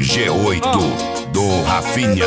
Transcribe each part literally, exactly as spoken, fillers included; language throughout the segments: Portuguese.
G oito oh. do Rafinha.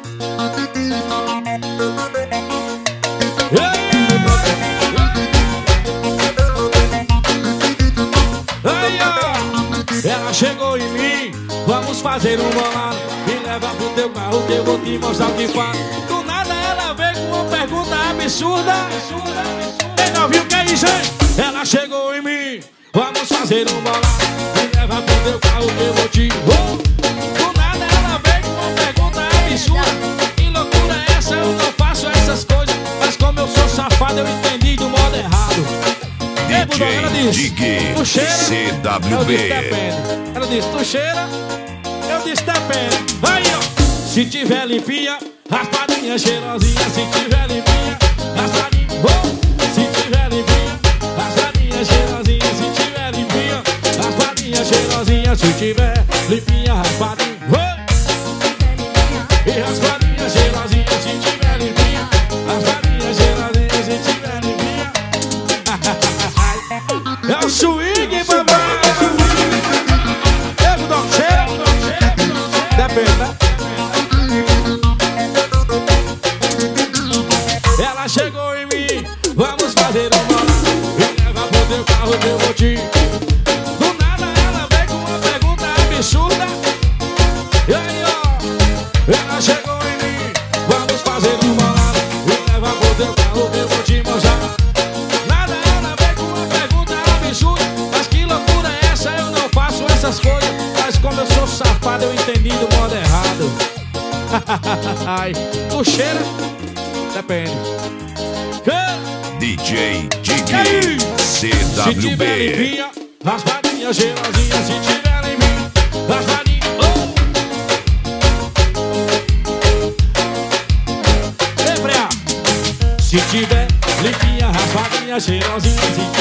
Ela chegou em mim, vamos fazer um bolado. Me leva pro teu carro que eu vou te mostrar o que faz. Do nada ela veio com uma pergunta absurda. Quem não viu o que é isso, hein? Ela chegou em mim, vamos fazer um bolado. Me leva pro teu carro que eu vou te... Oh! Do nada ela veio com uma pergunta absurda. Que loucura é essa? Eu não faço essas coisas. Mas como eu sou safado, eu entendi do modo errado. D J Dig tu cheira? C W B. Eu disse, depende. Ela disse, tu cheira? Eu disse, depende. Aí, ó. Se tiver limpinha, raspadinha cheirosinha. Se tiver limpinha, raspadinha. Oh! Se tiver limpinha, raspadinha cheirosinha. Se tiver limpinha, raspadinha cheirosinha. Se tiver limpinha, raspadinha. Oh! E raspadinha cheirosinha. Se tiver limpinha, raspadinha cheirosinha. Se tiver limpinha. É o swing, papai. Eu dou cheiro. Depende, né? Ela chegou em mim, vamos fazer um bolado. Me leva pro teu carro que eu vou te... Do nada ela veio com uma pergunta absurda. E aí, ó. Ela chegou em mim, vamos fazer um bolado. Me leva pro teu carro que eu vou te mostrar. Mas que loucura é essa? Eu não faço essas coisas. Mas como eu sou safado, eu entendi do modo errado. Ai, tu cheira? Depende. D J Dig C W B. Se tiver limpinha, raspadinha cheirosinha. Se tiver limpinha, raspadinha. Oh! Ei, Freia. Se tiver limpinha, raspadinha cheirosinha. Se